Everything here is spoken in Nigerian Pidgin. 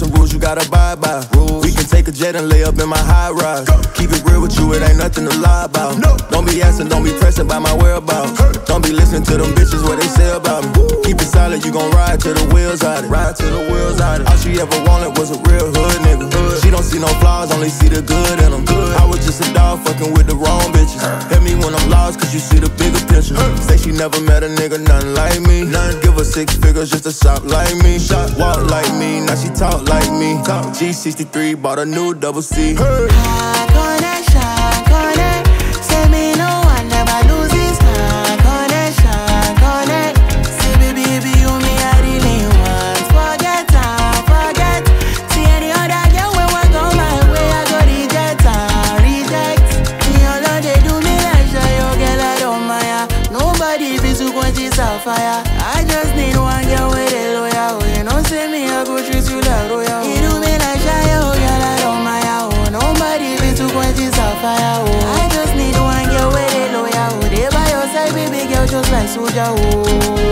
some rules you gotta abide by. We can take a jet and lay up in my high rise. Keep it real with you, it ain't nothing to lie about. Don't be asking, don't be pressing by my whereabouts. Don't be listening to them bitches what they say about me. Keep it solid, you gon' ride till the wheels out it. Ride till the wheels out it. All she ever wanted was a real hood nigga. She don't see no flaws, only see the good in them. I was just a dog fucking with the wrong bitches. Hit me when I'm lost, cause you see the bigger picture. Say she never met a nigga, nothing like me. None give her 6 figures just to shop like me. Walk like me, now she talk like me. G63, bought a new double C. Say me no one never lose his connection. Say baby, you me I really want. Forget. See any other girl when we go my way, I go reject. Me all they do me like shy, yo girl I don't mind. Nobody feels to quench this fire. I just need one girl with a loyal. You know say me I go treat you like royal. You do me like shy, yo girl I don't mind. Nobody feels to quench this fire. I just need one girl with a loyal. They by your side, baby girl, just like soldier.